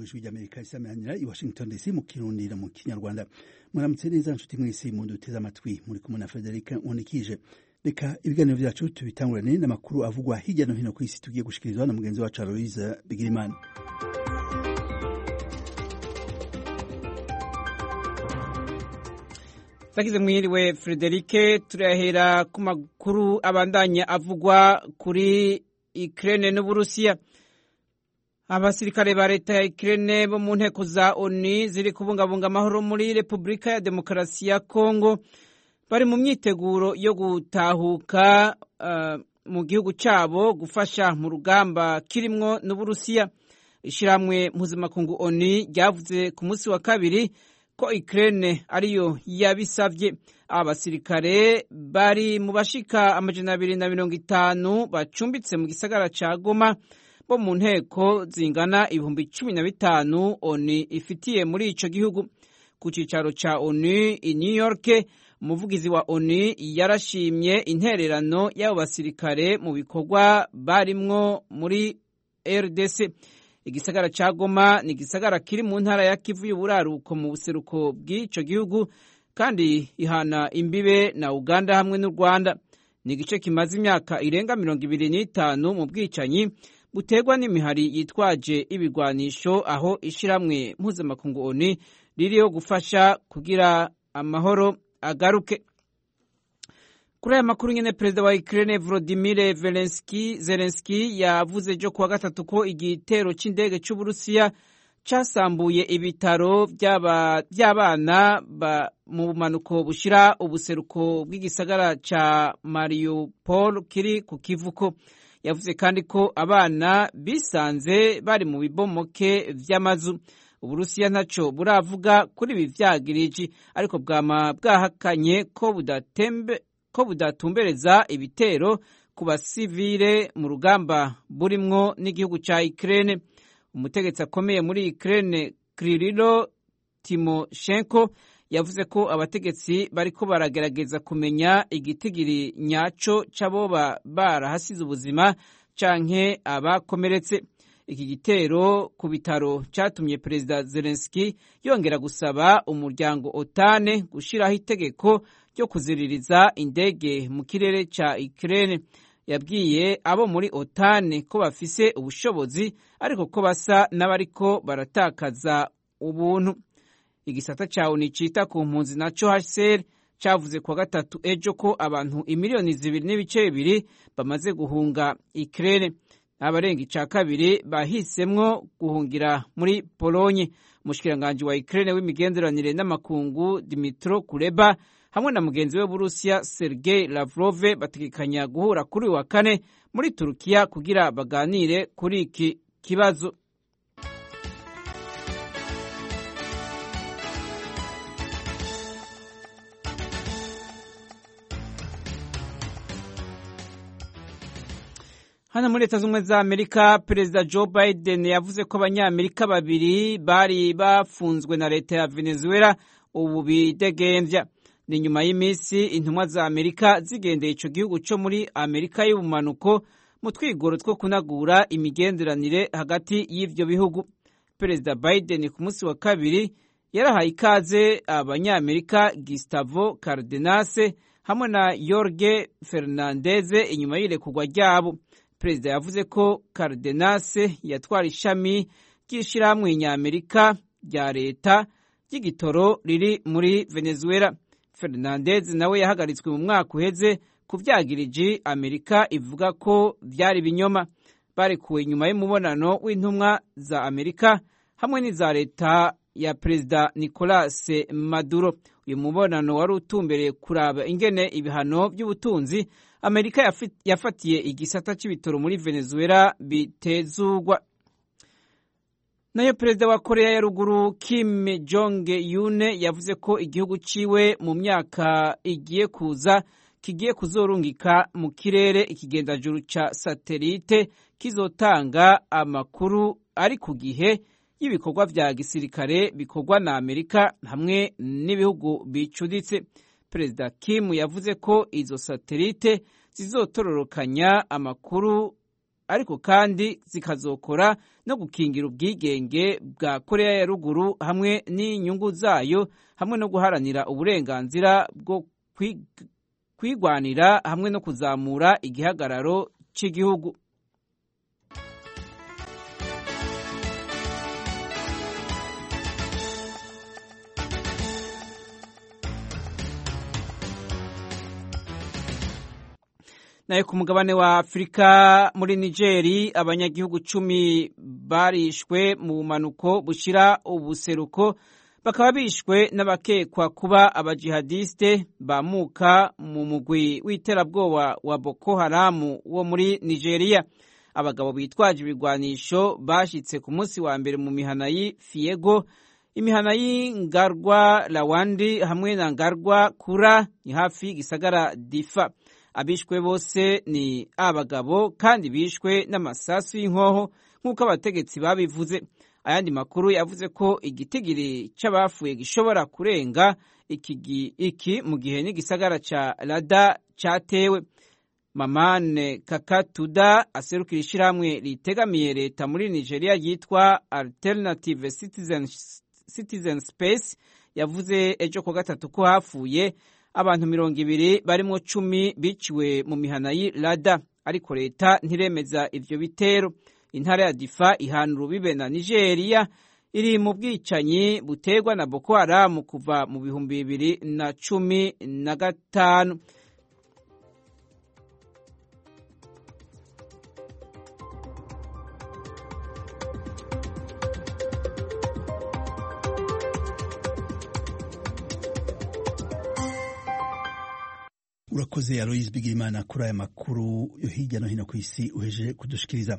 ijwi ry'Amerika isamanira i Washington DC mu Kirundi no mu Kinyarwanda. Muramutse neza nshuti mwese muduteze amatwi, muri kumwe na Frederic Onikije. Reka ibiganiro vyacu tubitangurane n'amakuru avugwa hirya no hino ku isi tugiye gushikirizwa na mugenzi wacu Aloise Bigirimana. Sakize mwiriwe Frederike, turahera ku makuru abandanya avugwa kuri Ukraine n'Uburusiya. Abasirikare ba leta ya Ukraine bo mu nteko za ONU ziri kubungabunga amahoro muri Repubulika ya Demokarasi ya Kongo bari mu myiteguro yo gutahuka mu gihugu cabo gufasha mu rugamba kirimwo n'Uburusiya. Ishiramwe mpuzamakungu ONU ryavuze ku munsi wa kabiri ko Ukraine ariyo yabisavye. Abasirikare bari mu bashika 250 bacumbitse mu gisagara ca Goma bo mu nteko zingana 15,000 ONU ifitiye muri ico gihugu. Ku cicaro ca ONU i New York, umuvugizi wa ONU yarashimye intererano y'abo basirikare mu bikorwa barimwo muri RDC. Igisagara ca Goma ni igisagara kiri mu ntara ya Kivu y'uburaruko mu buseruko bw'ico gihugu kandi ihana imbibe na Uganda hamwe n'u Rwanda. Ni igice kimaze imyaka irenga 25 mu bwicanyi butegwa n'imihari yitwaje ibigwanisho, aho ishiramwe mpuzamakungu ONU ririho gufasha kugira amahoro agaruke. Kuri aya makuru nyene, perezida wa Ukraine Volodymyr Zelensky yavuze ejo kuwa gatatu ko igitero c'indege c'Uburusiya casambuye ibitaro by'abana mu bumanuko bushira ubuseruko bw'igisagara ca Mariupol kiri ku kivuko. Yavuze kandi ko abana bisanze bari mu bibomoke vy'amazu. Uburusiya ntaco buravuga kuri ibi vyagiriji, ariko bwama bwahakanye ko budatumbereza ibitero ku basivile mu rugamba burimwo n'igihugu ca Ukraine. Umutegetsi akomeye muri Ukraine Kirilo Timoshenko yavuze ko abategetsi bariko baragerageza kumenya igitigiri nyaco c'aboba barahasize ubuzima canke abakomeretse. Iki gitero ku bitaro catumye perezida Zelensky yongera gusaba umuryango OTAN gushiraho itegeko ryo kuziririza indege mu kirere ca Ukraine. Yabwiye abo muri OTAN ko bafise ubushobozi ariko ko basa n'abariko baratakaza ubuntu. Igisata ca ONU cita ku mpunzi naco HCR cavuze kuwa gatatu ejo ko abantu 2.2 bamaze guhunga Ukraine. Abarenga ica kabiri bahisemwo guhungira muri Polonye. Umushikiranganji wa Ukraine w'imigenderanire n'amakungu Dmytro Kuleba hamwe na mugenzi we Burusiya Sergei Lavrov bategekanya guhura kuri wa kane muri Turukiya kugira baganire kuri iki kibazo. Hano muri Leta Zunze za Amerika, Perezida Joe Biden yavuze ko abanyamerika babiri bari bafunzwe na leta ya Venezuela ubu bidegemvya. Ni nyuma y'imisi intumwa za Amerika zigendeye ico gihugu co muri Amerika y'ubumanuko mu twigoro two kunagura imigenderanire hagati y'ivyo bihugu. Perezida Biden ku munsi wa kabiri yarahaye ikaze abanyamerika Gustavo Cardenas hamwe na Jorge Fernandez inyuma y'irekurwa ryabo. Perezida yavuze ko Cardenas yatwara ishami ry'ishirahamwe ny'Amerika rya leta ry'igitoro riri muri Venezuela. Fernandez nawe yahagaritswe mu mwaka uheze ku vyagiriji Amerika ivuga ko vyari binyoma. Barekuwe nyuma y'umubonano w'intumwa za Amerika hamwe n'iza leta ya Perezida Nicolas Maduro. Uyu mubonano wari utumbereye kuraba ingene ibihano by'ubutunzi Amerika yafatiye igisata c'ibitoro muri Venezuela bitezugwa. Nayo perezida wa Korea ya ruguru Kim Jong-un yavuze ko igihugu ciwe mu myaka igiye kuza kigiye kuzorungika mu kirere ikigendajuru ca satelite kizotanga amakuru ari ku gihe y'ibikorwa vya gisirikare bikorwa na Amerika hamwe n'ibihugu bicuditse. Perezida Kim yavuze ko izo satelite zizotororokanya amakuru ariko kandi zikazokora no gukingira ubwigenge bwa Korea ya ruguru hamwe n'inyungu zayo hamwe no guharanira uburenganzira bwo kwigwanira hamwe no kuzamura igihagararo cy'igihugu. Nayo ku mugabane wa Afrika muri Nigeri abanyagihugu 10 barishwe mu manuko bushira ubuseruko bakaba bishwe n'abakekwa kuba abajihadiste bamuka mu mugwi w'iterabwoba wa Boko Haram wo muri Nigeria. Abagabo bitwaje ibigwanisho bashitse ku munsi wa mbere mu mihana y'Fiego, imihana y'Ngarwa Lawandi hamwe na Ngarwa Kura ni hafi gisagara Difa. Abishwe bose ni abagabo kandi bishwe n'amasasu y'inkoho nk'uko abategetsi babivuze. Ayandi makuru yavuze ko igitigiri c'abafuye gishobora kurenga iki mu gihe n'igisagara ca Lada catewe. Mamane Kakatuda aserukira ishiramwe ritegamiye leta muri Nigeria yitwa Alternative Citizen Space yavuze ejo ku gatatu ko hafuye abantu 200 barimo 10 biciwe mu mihana y'Lada, ariko leta ntiremeza ivyo bitero. Intara ya Difa ihana urubibe na Nigeria iri mu bwicanyi butegwa na Boko Haram kuva mu 2015. Urakoze Aloise Bigirimana kuri aya makuru yo hirya no hino ku isi uheje kudushikiriza.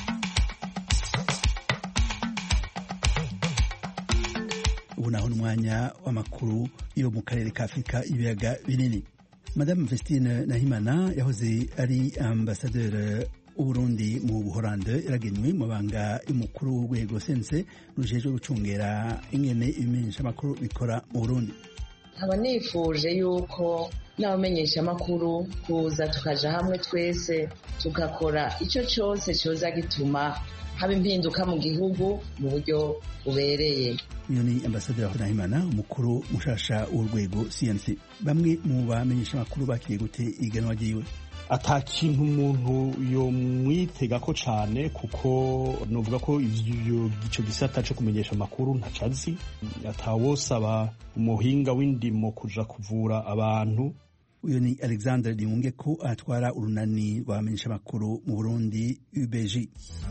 Ubu naho n'umwanya w'amakuru yo mu karere ka Afrika ibiyaga binini. Madame Vestine Nahimana yahoze ari ambassadeur Uburundi mu Buholande yaragenywe mu banga y'umukuru w'urwego sense rujejwe gucungera ingene ibimenyesha makuru bikora mu Burundi. Aba nifuje yuko n'abamenyesha makuru kuza tukaja hamwe twese tugakora icyo cyose cyoza gituma haba impinduka mu gihugu mu buryo bubereye. Uyu ni Ambassadeur Nahimana umukuru mushasha w'urwego CNC. Bamwe mu bamenyesha makuru bakiye gute iganwa ryiwe? Atakintu umuntu yo mwitegako cyane kuko novuga ko ico gisata cyo kumenyesha makuru ntacazi, atawosaba umuhinga w'indimo kuja kuvura abantu. Uyu ni Alexandre Diungeko atwara urunani rw'abamenyesha makuru mu Burundi UBG.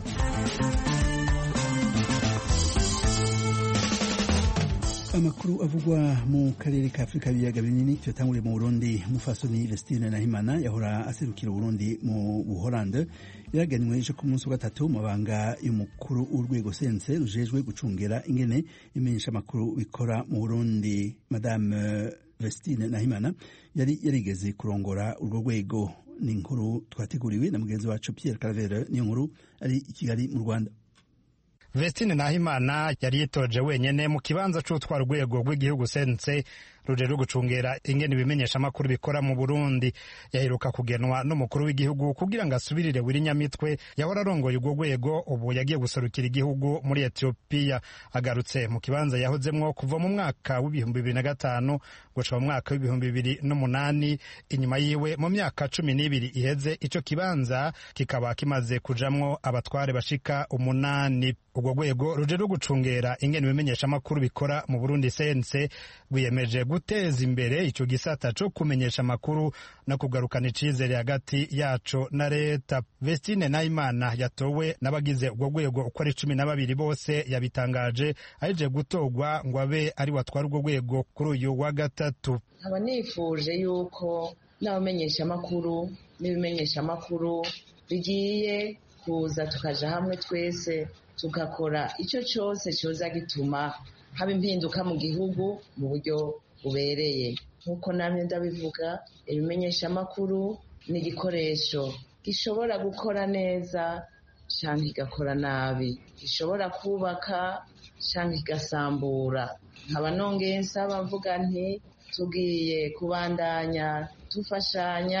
Amakuru avugwa mu karere ka Afrika biyaga binini cyatanguriye mu Burundi. Mufasoni Vestine Nahimana yahora aserukira Burundi mu Buholande yaraganwe ejo ku munsi wa gatatu mu banga y'umukuru w'urwego sense rujejwe gucungera ingene imenyesha makuru bikora mu Burundi. Madame Vestine Nahimana yari yarigeze kurongora urwo rwego. Ni inkuru twateguriwe na mugenzi wacu Pierre Claver, ni inkuru ari i Kigali mu Rwanda. Vestine Nahimana yari yitoje wenyene mu kibanza c'utwara urwego rw'igihugu sense rujejwe gucungera ingene ibimenyesha makuru bikora mu Burundi. Yaheruka kugenwa n'umukuru w'igihugu kugira ngo asubirire Wirinyamitwe yahora arongoye urwo rwego, ubu yagiye guserukira igihugu muri Ethiopia. Agarutse mu kibanza yahozemwo kuva mu mwaka w'2005 gushika mu mwaka w'2008. Inyuma yiwe mu myaka 12 iheze ico kibanza kikaba kimaze kujamwo abatware bashika 8. Urwo rwego rujejwe gucungera ingene ibimenyesha makuru bikora mu Burundi sense rwiyemeje guteza imbere ico gisata cyo kumenyesha makuru no kugarukana icizere hagati yaco na leta. Vestine Nahimana yatowe n'abagize urwo rwego uko ari 12 bose yabitangaje aje gutogwa ngo abe ari watwara urwo rwego kuri uyu wa gatatu. Aba nifuje yuko n'abamenyesha makuru n'ibimenyesha makuru bigiye kuza tukaja hamwe twese tugakora icyo cyose cyoza gituma haba impinduka mu gihugu mu buryo bubereye. Nkuko namwe ndabivuga, ibimenyesha makuru ni igikoresho gishobora gukora neza cyangwa igakora nabi, gishobora kubaka cyangwa igasambura. Nkaba nongeye nsaba mvuga nti tugiye kubandanya dufashanya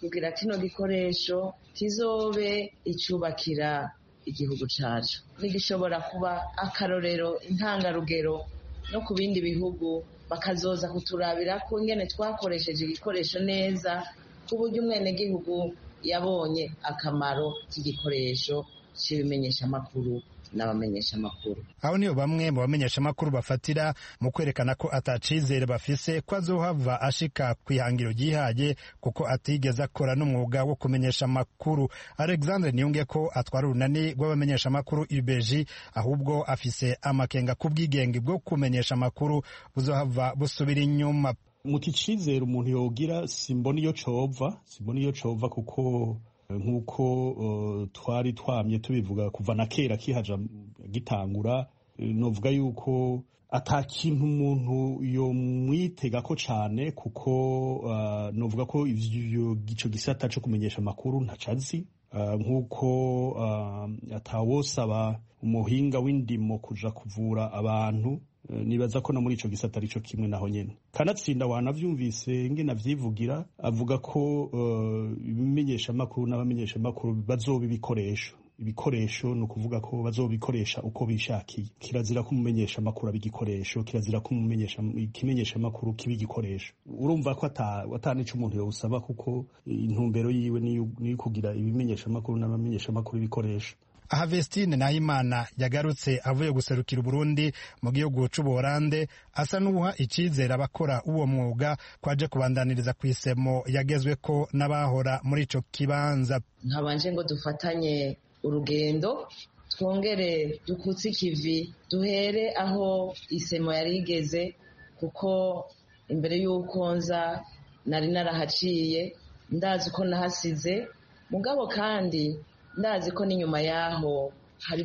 kugira kino gikoresho kizobe icubakira igihugu cacu, nigishobora kuba akarorero intangarugero no ku bindi bihugu bakazoza kuturabira ko ingene twakoresheje igikoresho neza ku buryo umwenegihugu yabonye akamaro k'igikoresho c'ibimenyeshamakuru n'abamenyeshamakuru. Abo niyo bamwe mu bamenyeshamakuru bafatira mu kwerekana ko atacizere bafise ko azohava ashika kwihangiro ryihaye kuko atigeze akora n'umwuga wo kumenyesha amakuru. Alexandre Niyunge ko atwara urunani rw'abamenyeshamakuru UBG, ahubwo afise amakenga ku bwigenge bwo kumenyesha amakuru buzohava busubira inyuma. Muti cizere umuntu yogira simbona iyo cova kuko nk'uko twari twamye tubivuga kuva na kera kihaja gitangura, novuga yuko ata kintu umuntu yomwitega ko cane kuko novuga ko ico gisata co kumenyesha amakuru ntacazi, nk'uko atawosaba umuhinga w'indimo kuja kuvura abantu. Nibaza ko no muri ico gisata arico kimwe naho nyene. Kanatsinda wanavyumvise ngene avyivugira avuga ko ibimenyesha makuru n'abamenyesha makuru bazoba ibikoresho no kuvuga ko bazobikoresha uko bishakiye. Kirazira ko umumenyesha makuru abigikoresho, kirazira ko ikimenyesha makuru kibigikoresho. Urumva ko atanico umuntu yosaba kuko intumbero yiwe ni kugira ibimenyesha makuru n'abamenyesha makuru ibikoresho. Aha Vestine Nahimana yagarutse avuye guserukira Burundi mu gihugu c'Ubuholande, asa n'uha icizera abakora uwo mwuga kwaje kubandaniriza kw'isemo yagezwe ko n'abahora muri ico kibanza. Nkabanje ngo dufatanye urugendo twongere dukutse ikivi duhere aho isemo yari igeze, kuko imbere y'uko nza nari narahaciye ndazi ko nahasize mugabo kandi ndazi ko n'inyuma yaho hari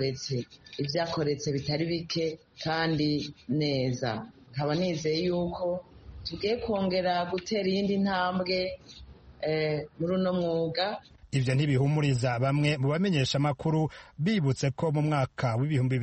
ibyakoretse bitari bike kandi neza. Nkaba nizeye yuko tugiye kongera gutera iyindi ntambwe muri uno mwuga. Ivyo ntibihumuriza bamwe mu bamenyesha makuru, bibutse ko mu mwaka w'ibihumbi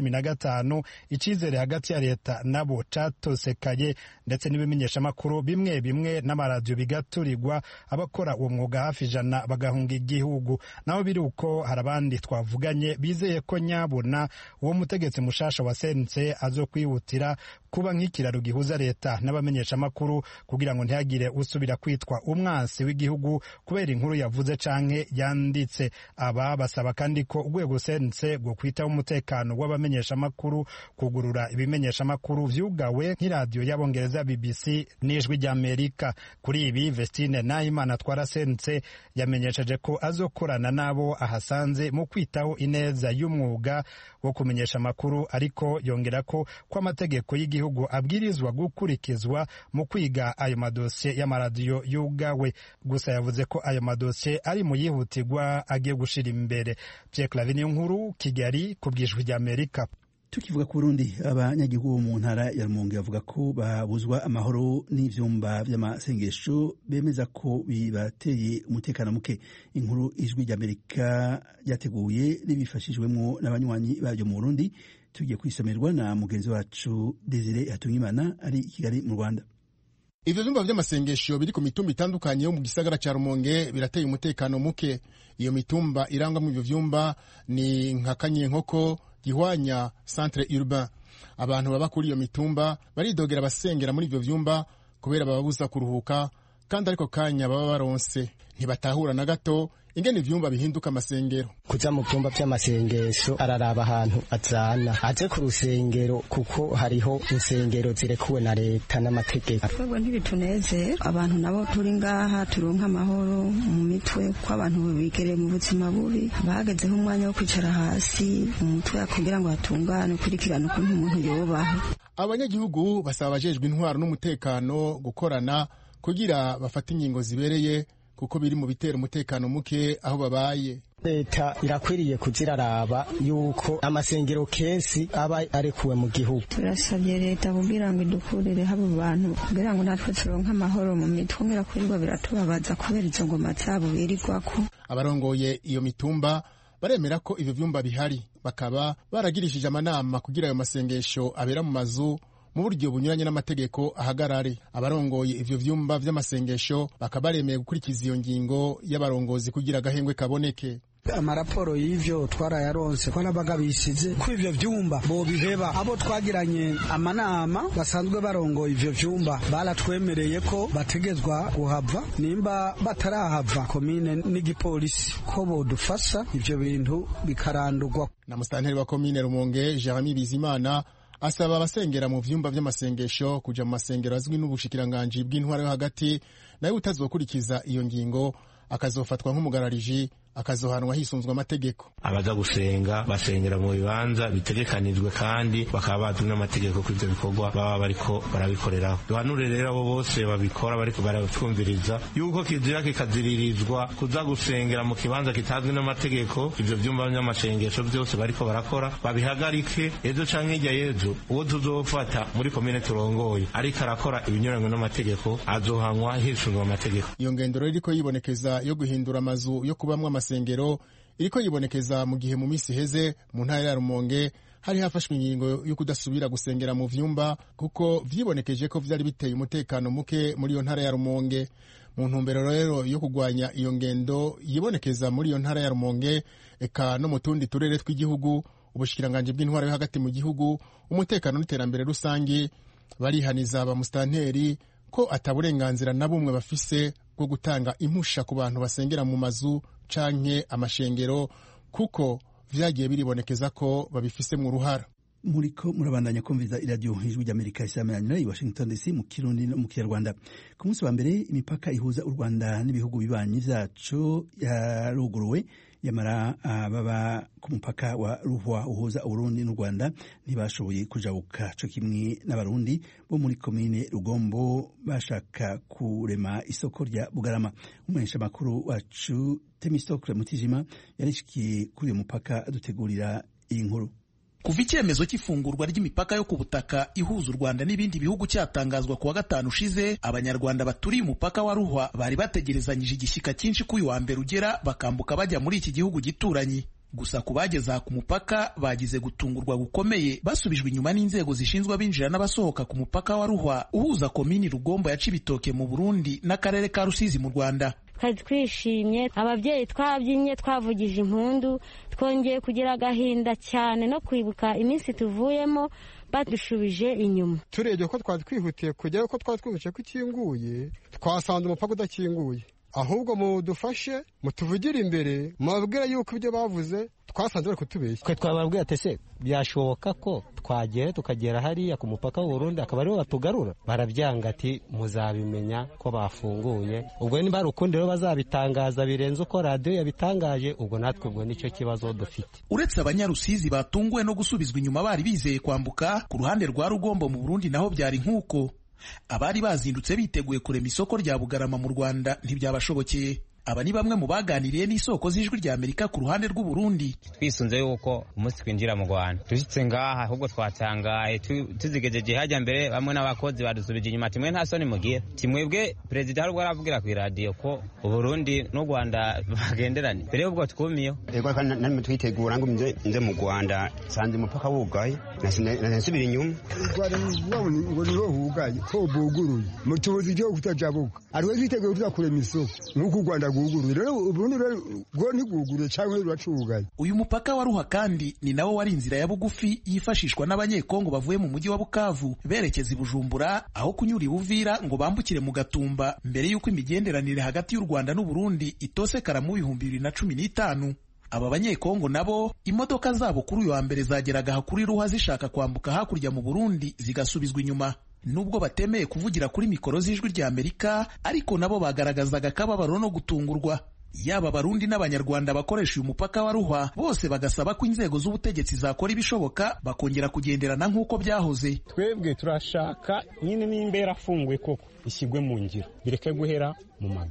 2015 icizere hagati ya leta nabo catosekaye, ndetse n'ibimenyesha makuru bimwe bimwe n'amaradiyo bigaturirwa, abakora uwo mwuga hafi 100 bagahunga igihugu. Naho biri uko hari abandi twavuganye bizeye ko nyabona uwo mutegetsi mushasha wa CNC azokwihutira kuba nk'ikiraro gihuza leta n'abamenyesha makuru kugira ngo ntihagire usubira kwitwa umwansi w'igihugu kubera inkuru yavuze canke yanditse. Aba basaba kandi ko urwego CNC rwo kwitaho umutekano w'abamenyesha makuru, kugurura ibimenyesha makuru vyugawe nk'iradiyo y'abongereza BBC n'ijwi ry'Amerika. Kuri ibi Vestine Nahimana atwara CNC yamenyesheje ko azokorana nabo ahasanze mu kwitaho ineza y'umwuga wo kumenyesha makuru, ariko yongera ko amategeko y'igihugu abwirizwa gukurikizwa mu kwiga ayo madosiye y'amaradiyo yugawe. Gusa yavuze ko ayo madosiye ari mu yihutirwa agiye gushira imbere. Pierre Claver Niyonkuru, Kigali, ku bw'ijwi ry'Amerika. Tukivuga ku Burundi, abanyagihugu mu ntara ya Rumonge bavuga ko babuzwa amahoro n'ivyumba vy'amasengesho bemeza ko bibateye umutekano muke. Inkuru ijwi ry'Amerika ryateguye ribifashijwemo n'abanywanyi babyo mu Burundi, tugiye kwisomerwa na mugenzi wacu Desire Hatungimana ari i Kigali mu Rwanda. Ivyo vyumba vy'amasengesho biri ku mitumba itandukanye yo mu gisagara ca Rumonge birateye umutekano muke. Iyo mitumba irangwamwo ivyo vyumba ni nka Kanyenkoko, Gihwanya, Centre Urbain. Abantu baba kuri iyo mitumba baridogera basengera muri ivyo vyumba kubera bababuza kuruhuka, kandi ariko kanya baba baronse ntibatahura na gato ingene ivyumba bihinduka amasengero. Kuja mu vyumba vy'amasengesho araraba ahantu azana aje ku rusengero, kuko hariho insengero zirekuwe na leta n'amategeko. Twebwe ntibitunezera, abantu nabo turi ngaha turonka amahoro mu mitwe, ko abantu bigereye mu buzima bubi, bagezeho umwanya wo kwicara hasi mu mutwe kugira ngo hatungane ukurikirane ukuntu umuntu yobaho. Abanyagihugu basaba abajejwe intwaro n'umutekano gukorana kugira bafate ingingo zibereye, kuko biri mu bitera umutekano muke aho babaye. Leta irakwiriye kuziraraba yuko amasengero kenshi aba arekuwe mu gihugu. Turasabye leta kugira ngo idukurire habo bantu kugira ngo natwe turonke amahoro mu mitwe, ngira kwirirwa biratubabaza kubera izo ngoma zabo birirwako. Abarongoye iyo mitumba baremera ko ivyo vyumba bihari, bakaba baragirishije amanama kugira ayo masengesho abera mu mazu mu buryo bunyuranye n'amategeko ahagarare. Abarongoye ivyo vyumba vy'amasengesho bakaba baremeye gukurikiza iyo ngingo y'abarongozi kugira agahengwe kaboneke. Amaraporo y'ivyo twarayaronse ko nabagabishije ko ivyo vyumba bo biheba. Abo twagiranye amanama basanzwe barongoye ivyo vyumba baratwemereye ko bategezwa kuhava, nimba batarahava komine n'igipolisi ko bodufasha ivyo bintu bikarandurwa. Na musitanteri wa komine Rumonge Jeremy Bizimana asaba abasengera mu vyumba vy'amasengesho kuja mu masengero azwi n'ubushikiranganji bw'intwara yo hagati, nayo utazokurikiza iyo ngingo akazofatwa nk'umugarariji, akazohanwa hisunzwe amategeko. Abaza gusenga basengera mu bibanza bitegekanijwe kandi bakaba bazwi n'amategeko ko ivyo bikorwa baba bariko barabikoreraho. Duhanure rero abo bose babikora bariko baratwumviriza yuko kizira kikaziririzwa kuza gusengera mu kibanza kitazwi n'amategeko. Ivyo vyumba by'amasengesho byose bariko barakora babihagarike, ejo canke hirya y'ejo uwo tuzofata muri komine turongoye ariko arakora ibinyuranywe n'amategeko azohanwa hisunzwe amategeko. Iyo ngendo rero iriko yibonekeza yo guhindura amazu yo kubamwa amasengero iriko yibonekeza mu gihe mu misi heze mu ntara ya Rumonge hari hafashwe ingingo yo kudasubira gusengera mu vyumba kuko vyibonekeje ko vyari biteye umutekano muke muri iyo ntara ya Rumonge. Mu ntumbero rero yo kugwanya iyo ngendo yibonekeza muri iyo ntara ya Rumonge eka no mu tundi turere tw'igihugu, ubushikiranganje bw'intwara yo hagati mu gihugu, umutekano n'iterambere rusangi barihaniza abamustanteri ko ataburenganzira na bumwe bafise bwo gutanga impusha ku bantu basengera mu mazu canke amashengero kuko vyagiye biribonekeza ko babifisemwo uruhara. Muriko murabandanya kumviza iradiyo ijwi ry'Amerika isameranira i Washington DC mu Kirundi no mu Kinyarwanda. Ku munsi wa mbere imipaka ihuza u Rwanda n'ibihugu bibanyi vyacu yaruguruwe, yamara baba ku mupaka wa Ruhwa uhuza Uburundi n'u Rwanda ntibashoboye kujabuka co kimwe n'abarundi bo muri komine Rugombo bashaka kurema isoko rya Bugarama. Umuhesha makuru wacu Temistokle Mutijima yarishikiye kuri uyu mupaka adutegurira iyi nkuru. Kuva icyemezo cy'ifungurwa ry'imipaka yo ku butaka ihuza u Rwanda n'ibindi bihugu cyatangazwa kuwa gatanu ushize, abanyarwanda baturiye umupaka wa Ruhwa bari bategerezanyije igishyika cyinshi ko uyu wa mbere ugera bakambuka bajya muri iki gihugu gituranyi. Gusa ku bageze aha ku mupaka bagize gutungurwa gukomeye basubijwe inyuma n'inzego zishinzwe abinjira n'abasohoka ku mupaka wa Ruhwa uhuza komini Rugombo ya Cibitoke mu Burundi n'akarere ka Rusizi mu Rwanda. Twishimye, ababyeyi twabyinnye, twavugije impundu, twongeye kugira agahinda cyane no kwibuka iminsi tuvuyemo badushubije inyuma. Turebye ko twari twihutiye kujyayo, ko twari twihutiye ko ikinguye, twasanze umupaka udakinguye. Ahubwo mudufashe mutuvugire imbere mubabwira yuko ibyo bavuze twasanze bari kutubeshya. Twe twababwira ati se byashoboka ko twagera tukagera hariya ku mupaka w'Uburundi akaba ariho batugarura? Barabyanga ati muzabimenya ko bafunguye. Ubwo niba ari ukundi rero bazabitangaza birenze uko radiyo yabitangaje, ubwo natwe ubwo nicyo kibazo dufite. Uretse abanyarusizi batunguwe no gusubizwa inyuma bari bizeye kwambuka, ku ruhande rwa Rugombo mu Burundi naho byari nk'uko. Abari bazindutse biteguye kurema isoko rya Bugarama mu Rwanda ntibyabashobokeye. Aba ni bamwe mu baganiriye n'isoko z'ijwi rya Amerika ku ruhande rw'u Burundi. Twisunze yuko umunsi twinjira mu Rwanda dushitse ngaha, ahubwo twatangaye tuzigejeje hajya mbere, bamwe n'abakozi badusubije inyuma, timwe nta soni mugira, timwebwe perezida hari ubwo aravugira ku radio ko u Burundi n'u Rwanda bagenderanye, mbere y'ubwo twumiyo. Ego kandi namwe twitegura ngo nze mu Rwanda sanze umupaka wugaye nasubira inyuma. Ngo niho hugaye ko buguruye mutuzi cyo kutajabuka, ariwe twiteguye kuzakurema isoko nk'uko u Rwanda guguruye, rero Burundi rwo ntiguguruye cyangwa ruracugaye. Uyu mupaka wa Ruhwa kandi ni nawo wari inzira ya bugufi yifashishwa n'abanyekongo bavuye mu mujyi wa Bukavu berekeza i Bujumbura, aho kunyura i Buvira ngo bambukire mu Gatumba, mbere y'uko imigenderanire hagati y'u Rwanda n'u Burundi itosekara mu 2015. Aba banyekongo nabo imodoka zabo kuri uyu wa mbere zageraga kuri Ruhwa zishaka kwambuka hakurya mu Burundi zigasubizwa inyuma. Nubwo batemeye kuvugira kuri mikoro z'ijwi rya Amerika, ariko nabo bagaragazaga akababaro no gutungurwa. Yaba Abarundi n'Abanyarwanda bakoresha uyu mupaka wa Ruhwa bose bagasaba ko inzego z'ubutegetsi zakora ibishoboka bakongera kugenderana nk'uko byahoze. Twebwe turashaka nyine n'imbera afungwe koko ishyirwe mu ngiro, bireke guhera mu magambo.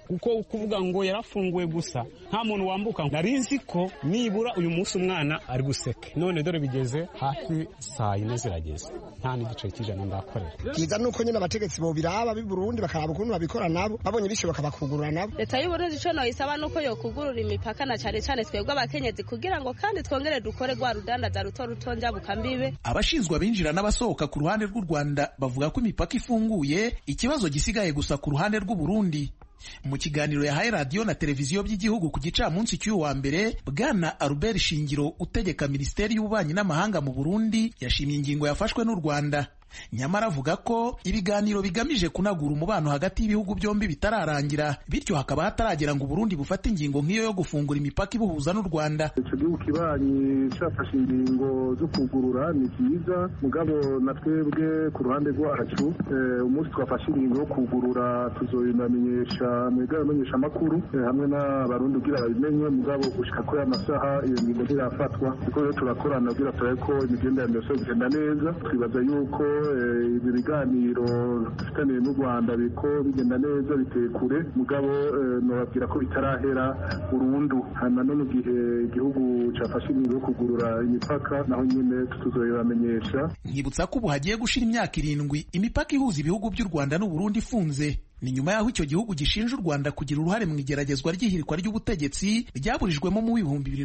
kuko kuvuga ngo yarafunguwe gusa nta muntu wambuka. Nari nzi ko nibura uyu munsi umwana ari guseke, none dore bigeze hafi saa 4 zirageze, nta n'igice cy'ijana ndakorera. Kiza nuko nyine abategetsi bo biraba b'i Burundi bakaraba ukuntu babikora nabo, babonye bishoboka bakugurura nabo. Leta y'u Burundi cyo no isaba nuko yo kugurura imipaka na cyane cyane twebwe abakenyezi kugira ngo kandi twongere dukore gwa rudandaza ruto rutonja bukambibe. Abashinzwe abinjira n'abasohoka ku ruhande rw'u Rwanda bavuga ko imipaka ifunguye, ikibazo gisigaye gusa ku ruhande rw'u Burundi. Mu kiganiro yahaye radiyo na televiziyo by'igihugu ku gicamunsi cy'uyu wa mbere, Bwana Albert Shingiro utegeka Minisiteri y'Ububanyi n'Amahanga mu Burundi yashimye ingingo yafashwe n'u Rwanda. Nyamara avuga ko ibiganiro bigamije kunagura umubano hagati y'ibihugu byombi bitararangira, bityo hakaba hataragera ngo Burundi bufate ingingo nk'iyo yo gufungura imipaka ibuhuza n'u Rwanda. Icyo gihugu kibanyi cyafashe ingingo zo kugurura ni byiza, mugabo na twebwe ku ruhande rwacu umunsi twafashe ingingo yo kugurura tuzoyinamenyesha mwigamenyesha amakuru hamwe n'abarundi kugira babimenye, mugabo gushika ko amasaha iyo ngingo ntirafatwa, kuko rero turakorana kugira turabe ko imigenderanire yose igenda neza. Twibaza yuko ibi biganiro dufitaniye n'u Rwanda biko bigenda neza biteye kure, mugabo nobabwira ko bitarahera burundu. Hanyuma no mu gihe igihugu cafashe ingingo yo kugurura imipaka naho nyine tuzoyibamenyesha. Nkibutsa ko ubu hagiye gushira imyaka 7 imipaka ihuza ibihugu by'u Rwanda n'u Burundi ifunze. Ni nyuma yaho icyo gihugu gishinja u Rwanda kugira uruhare mu igeragezwa ry'ihirikwa ry'ubutegetsi ryaburijwemo mu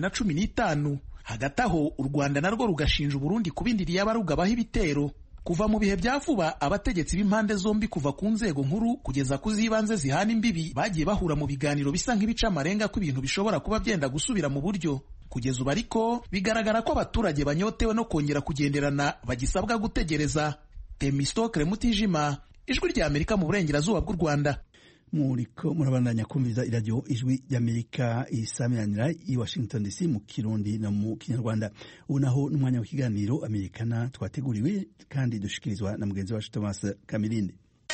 2015. Hagati aho u Rwanda narwo rugashinja u Burundi kubindiriye abarugabaho ibitero. Kuva mu bihe bya vuba abategetsi b'impande zombi kuva ku nzego nkuru kugeza ku z'ibanze zihana imbibi bagiye bahura mu biganiro bisa nk'ibica amarenga ko ibintu bishobora kuba byenda gusubira mu buryo. Kugeza ubu ariko bigaragara ko abaturage banyotewe no kongera kugenderana bagisabwa gutegereza. Temistokle Mutijima, Ijwi rya Amerika mu burengerazuba bw'u Rwanda. Muriko murabandanya kumviza iradiyo Ijwi ry'Amerika isamiranira i Washington DC mu Kirundi no mu Kinyarwanda. Ubu naho n'umwanya w'ikiganiro Amerikana twateguriwe kandi dushikirizwa na mugenzi wacu Thomas Kamirindi.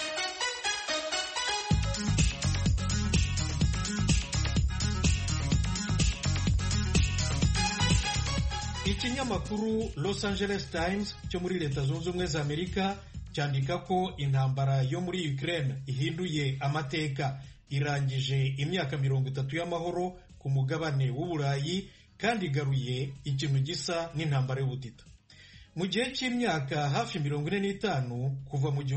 Ikinyamakuru Los Angeles Times cyo muri Leta Zunze Ubumwe za Amerika cyandika ko intambara yo muri Ukraine ihinduye amateka, irangije imyaka 30 y'amahoro ku mugabane w'Uburayi kandi igaruye ikintu gisa n'intambara y'ubutita. Mu gihe cy'imyaka hafi 45 kuva mu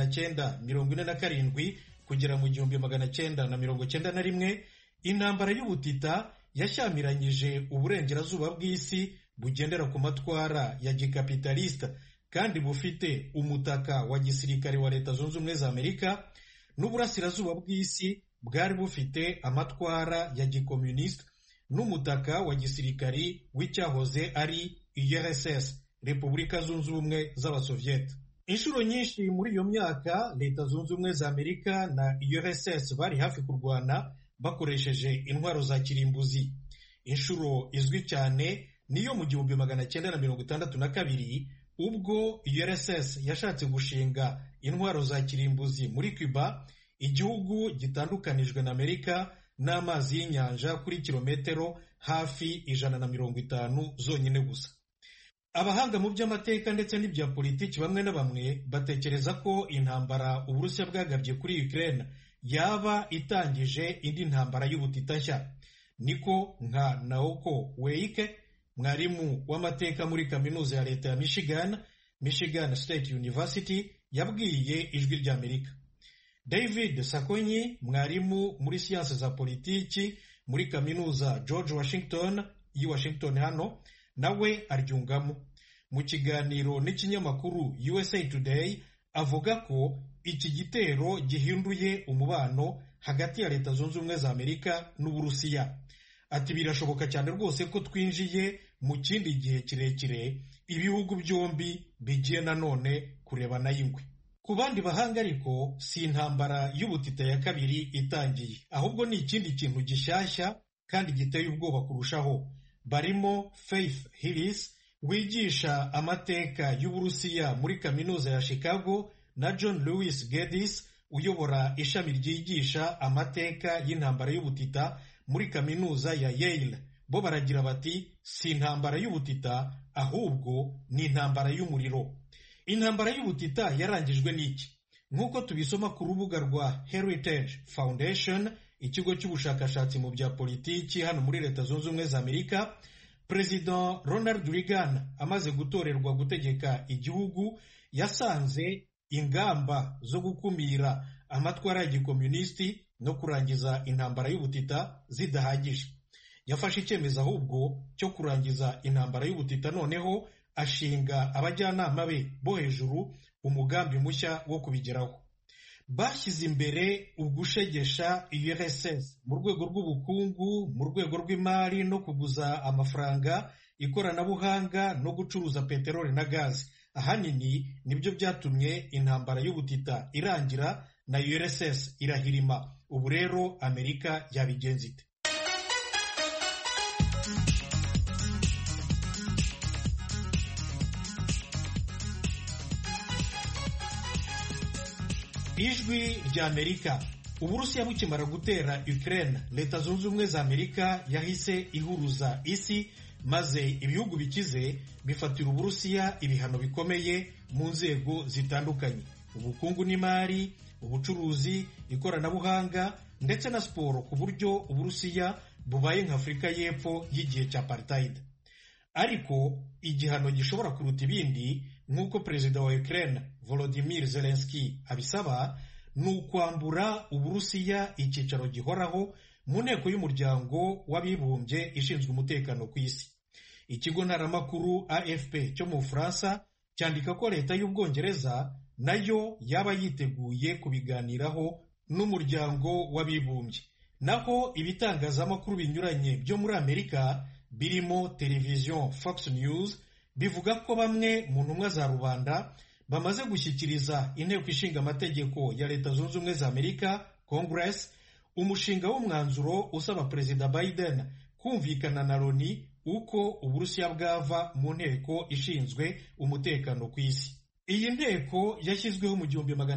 1947 kugera mu 1991, intambara y'ubutita yashyamiranyije uburengerazuba bw'isi bugendera ku matwara ya gikapitalista kandi bufite umutaka wa gisirikare wa Leta Zunze Ubumwe za Amerika, n'uburasirazuba bw'isi bwari bufite amatwara ya gikomunista n'umutaka wa gisirikari w'icyahoze ari URSS, Repubulika Zunze Ubumwe z'Abasovieti. Inshuro nyinshi muri iyo myaka Leta Zunze Ubumwe za Amerika na URSS bari hafi kurwana bakoresheje intwaro za kirimbuzi. Inshuro izwi cyane niyo mu 1962 ubwo URSS yashatse gushinga intwaro za kirimbuzi muri Cuba, igihugu gitandukanijwe na Amerika n'amazi y'inyanja kuri kilometero hafi 150 zonyine gusa. Abahanga mu by'amateka ndetse n'ibya politiki bamwe na bamwe batekereza ko intambara Uburusiya bwagabye kuri Ukraine yaba itangije indi ntambara y'ubutita nshya. Niko nka Naoko Weike, mwarimu w'amateka muri kaminuza ya leta ya Michigan State University, yabwiye Ijwi rya Amerika. David Sakonyi, mwarimu muri siyanse za politiki muri kaminuza George Washington yi Washington hano, nawe aryungamo. Mu kiganiro n'ikinyamakuru USA Today avuga ko iki gitero gihinduye umubano hagati ya Leta Zunze Ubumwe za Amerika n'Uburusiya. Ati birashoboka cyane rwose ko twinjiye mu kindi gihe kirekire ibihugu byombi bigiye nanone kurebana y'ingwe. Ku bandi bahanga ariko si intambara y'ubutita ya kabiri itangiye, ahubwo ni ikindi kintu gishyashya kandi giteye ubwoba kurushaho. Barimo Faith Hillis wigisha amateka y'Uburusiya muri kaminuza ya Chicago na John Lewis Geddes uyobora ishami ryigisha amateka y'intambara y'ubutita muri kaminuza ya Yale. Bo baragira bati si intambara y'ubutita ahubwo ni intambara y'umuriro. Intambara y'ubutita yarangijwe n'iki? Nk'uko tubisoma ku rubuga rwa Heritage Foundation, ikigo cy'ubushakashatsi mu bya politiki hano muri Leta Zunze Ubumwe za Amerika, Perezida Ronald Reagan amaze gutorerwa gutegeka igihugu yasanze ingamba zo gukumira amatwara ya gikomunisiti no kurangiza intambara y'ubutita zidahagije. Yafashe icyemezo ahubwo cyo kurangiza intambara y'ubutita, noneho ashinga abajyanama be bo hejuru umugambi mushya wo kubigeraho. Bashyize imbere ugushegesha URSS mu rwego rw'ubukungu, mu rwego rw'imari no kuguza amafaranga, ikoranabuhanga no gucuruza peteroli na gazi. Ahanini nibyo byatumye intambara y'ubutita irangira na URSS irahirima. Ubu rero Amerika yabigenza ite? Ijwi rya Amerika. Uburusiya bukimara gutera Ukraine, Leta Zunze Ubumwe za Amerika yahise ihuruza isi, maze ibihugu bikize bifatira Uburusiya ibihano bikomeye mu nzego zitandukanye: ubukungu n'imari, ubucuruzi, ikoranabuhanga ndetse na siporo, ku buryo Uburusiya bubaye nka Afurika y'Epfo y'igihe cya apartheid. Ariko igihano gishobora kuruta ibindi, nk'uko perezida wa Ukraine Volodymyr Zelensky abisaba, ni ukwambura Uburusiya icyicaro gihoraho mu nteko y'umuryango w'abibumbye ishinzwe umutekano ku isi. Ikigo ntaramakuru AFP cyo mu Bufaransa cyandika ko leta y'Ubwongereza nayo yaba yiteguye kubiganiraho n'umuryango w'abibumbye. Naho ibitangazamakuru binyuranye byo muri Amerika birimo televiziyo Fox News bivuga ko bamwe mu ntumwa za rubanda bamaze gushyikiriza inteko ishinga amategeko ya Leta Zunze Ubumwe za Amerika, Congress, umushinga w'umwanzuro usaba Perezida Biden kumvikana na Loni uko Uburusiya bwava mu nteko ishinzwe umutekano ku isi. Iyi nteko yashyizweho mu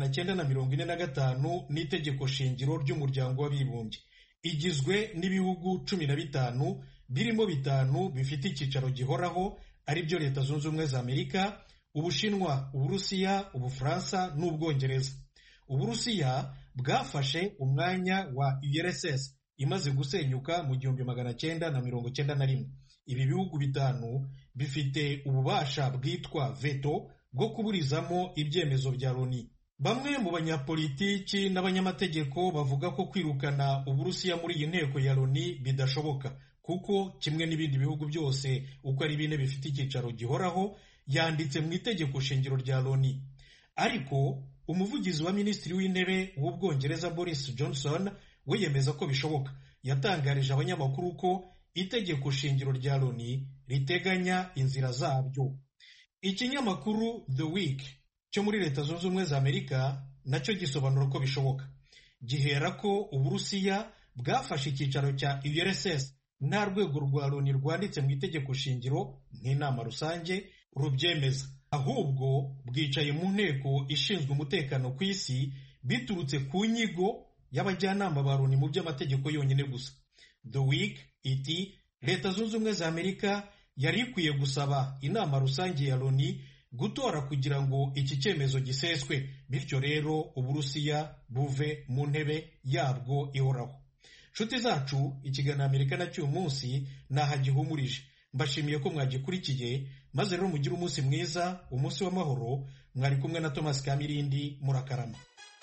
1945 n'itegeko shingiro ry'umuryango w'abibumbye. Igizwe n'ibihugu 15 birimo 5 bifite icyicaro gihoraho, ari byo Leta Zunze Ubumwe za Amerika, Ubushinwa, Uburusiya, Ubufaransa n'Ubwongereza. Uburusiya bwafashe umwanya wa URSS imaze gusenyuka mu 1991. Ibi bihugu 5 bifite ububasha bwitwa veto bwo kuburizamo ibyemezo bya Loni. Bamwe mu banyapolitiki n'abanyamategeko bavuga ko kwirukana Uburusiya muri iyi nteko ya Loni bidashoboka, kuko kimwe n'ibindi bihugu byose uko ari 4 bifite icyicaro gihoraho yanditse mu itegeko shingiro rya Loni. Ariko umuvugizi wa minisitiri w'intebe w'Ubwongereza Boris Johnson we yemeza ko bishoboka. Yatangarije abanyamakuru ko itegeko shingiro rya Loni riteganya inzira zabyo. Ikinyamakuru The Week cyo muri Leta Zunze Ubumwe za Amerika nacyo gisobanura ko bishoboka. Gihera ko Uburusiya bwafashe icyicaro cya URSS nta rwego rwa Loni rwanditse mu itegeko shingiro nk'inama rusange rubyemeza, ahubwo bwicaye mu nteko ishinzwe umutekano ku isi biturutse ku nyigo y'abajyanama ba Loni mu by'amategeko yonyine gusa. The Week iti Leta Zunze Ubumwe za Amerika yari ikwiye gusaba inama rusange ya Loni gutora kugira ngo iki cyemezo giseswe, bityo rero Uburusiya buve mu ntebe yabwo ihoraho. Nshuti zacu, ikiganiro Amerika nacyo uyu munsi nahagihumurije. Mbashimiye ko mwagikurikiye, maze rero mugire umunsi mwiza, umunsi w'amahoro. Mwari kumwe na Thomas Kamirindi, murakarama.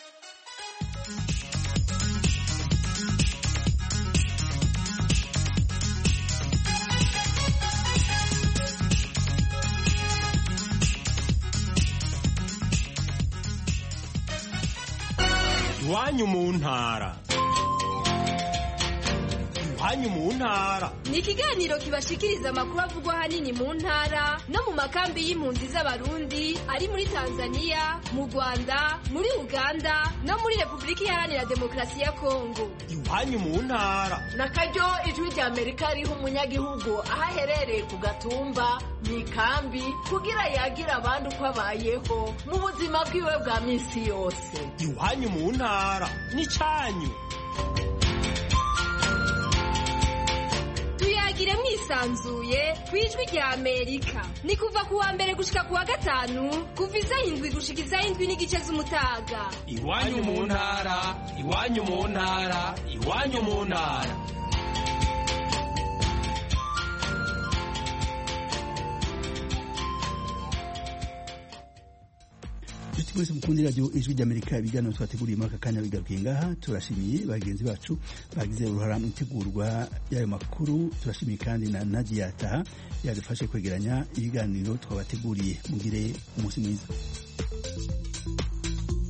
Iwanyu mu ntara. Iwanyu mu ntara ni ikiganiro kibashikiriza amakuru avugwa ahanini mu ntara no mu makambi y'impunzi z'Abarundi ari muri Tanzania, mu Rwanda, muri Uganda no muri Repubulika Iharanira Demokarasi ya Kongo. Iwanyu mu ntara nakaryo ijwi rya Amerika riha umunyagihugu aho aherereye ku gatumba mu ikambi kugira yagira abandi uko abayeho mu buzima bwiwe bwa minsi yose. Iwanyu mu ntara ni cyanyu. Tuyagire mwisi mwisanzuye kw'ijwi rya Amerika. Ni kuva kuwa mbere gushika kuwa gatanu kuva isaha 7 gushika isaha 7:30 z'umutaga. Iwanyu mu ntara, iwanyu mu ntara, iwanyu mu ntara. mwese mukundi radio ijwi ry'Amerika ibiganiro twateguriye muri aka kanya bigarukiye ngaha. Turashimiye bagenzi bacu bagize uruhara mu itegurwa y'ayo makuru. Turashimiye kandi na Nadia Taha yadufashe kwegeranya ibiganiro twabateguriye. Mugire umunsi mwiza.